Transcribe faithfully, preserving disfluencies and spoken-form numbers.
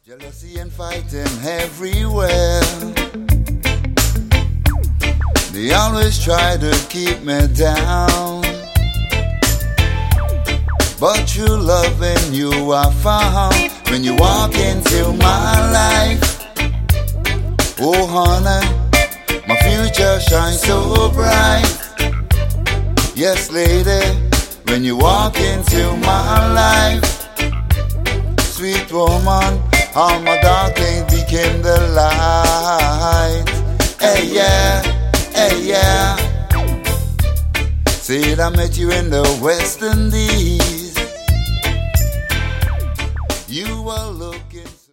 Jealousy and fighting everywhere. They always try to keep me down, but true love in you I found when you walk into my life. Oh honey, my future shines so bright. Yes lady, when you walk into my life. Sweet woman, all my dark days became the light. Hey yeah, hey yeah. Said I met you in the West Indies. You were